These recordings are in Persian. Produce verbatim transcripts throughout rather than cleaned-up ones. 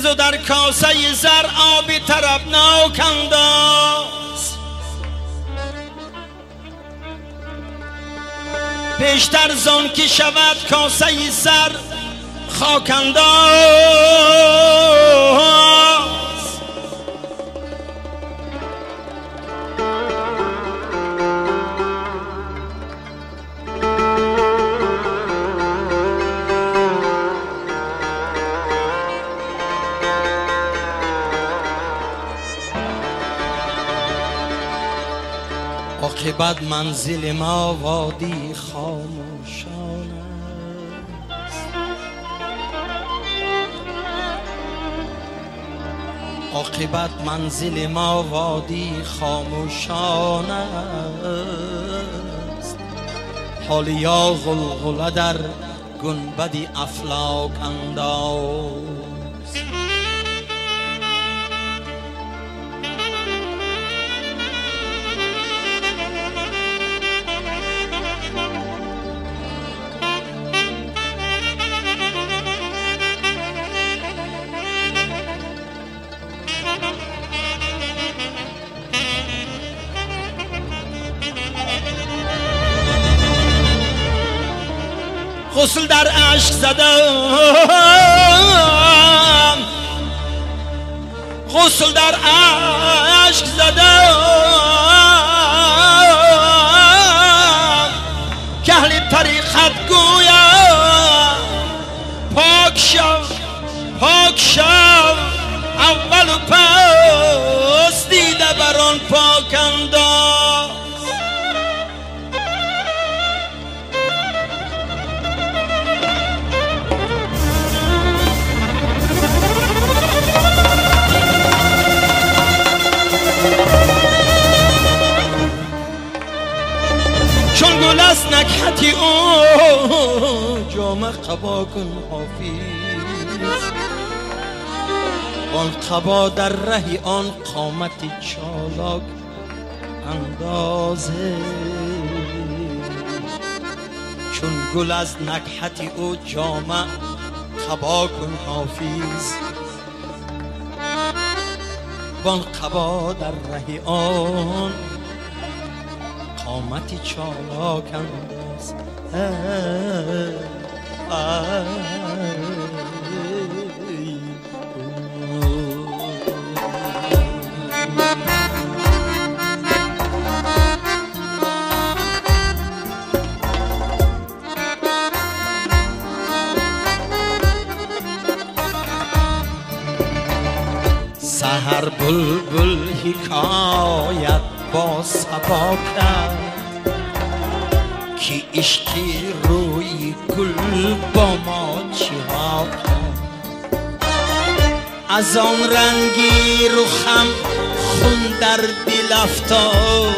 بزو در کاسه زر آبی طربناک انداز، پیشتر زان که شود کاسه زر خاک انداز. عاقبت منزل ما وادی خاموشان است، عاقبت منزل ما وادی خاموشان است. حالیا غلغله در گنبدی افلاک انداز. غسل در عشق زدم، غسل در عشق زدم که اهل طریقت گویم پاک شو پاک شو، اول و پس دیده بران پاک انداز. چون گل است نکهتی او جامه قبا کن حافظ، آن قبا در رهی آن قامتی چالاک اندازه. چون گل از نکهتی او جامه قبا کن حافظ، آن قبا در رهی آن قامتی چالاک انداز. سحر بلبل حکایت با صبا کرد که عشقی روی گل با ما چیها کرد. از آن رنگی رخم خون در دل افتاد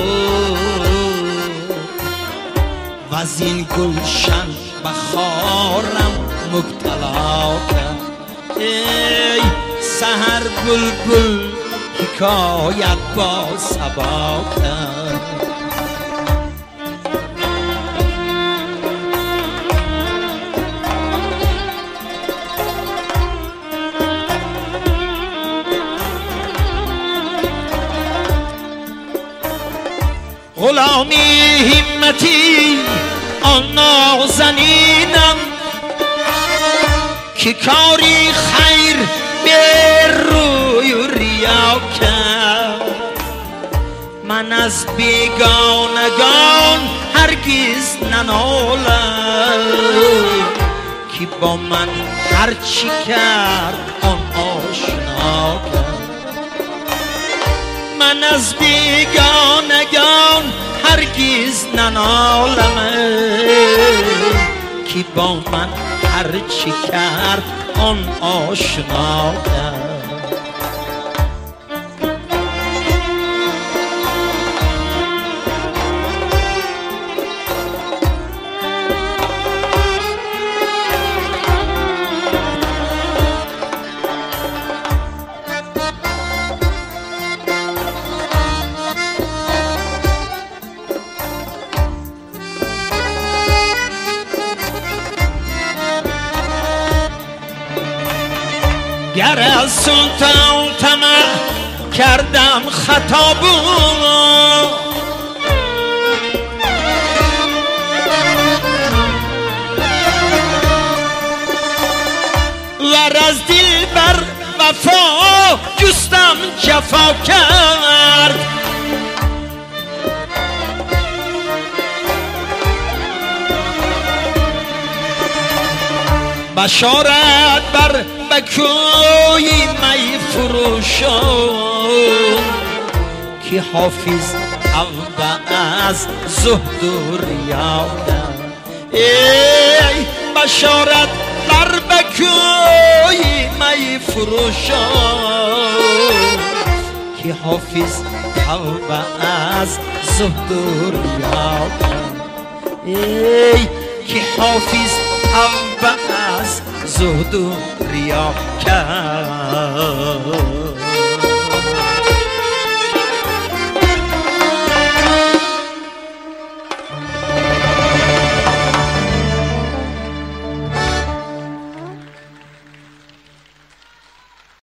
و از این گلشن بخارم مبتلا کرد. ای سحر بلبل حکایت با صبا کرد. غلامی همتی آن نازنینم که کاری خیر به روی و ریا کرد. من از بیگانگان هرگز ننالم که با من هرچی کرد آن آشنا کرد. من از بیگانگان هرگز ننالم که با من هرچی کرد آن آشنا کرد. گر از سلطان طمع کردم خطا بود ور از دل بر وفا جستم جفا کرد بشارت بر بکوی می فروشان که حافظ حوض از زهد و ریا ای بشارت بر بکوی می فروشان که حافظ حوض از زهد و ریا ای که حافظ حوض از زهد و ریا کرد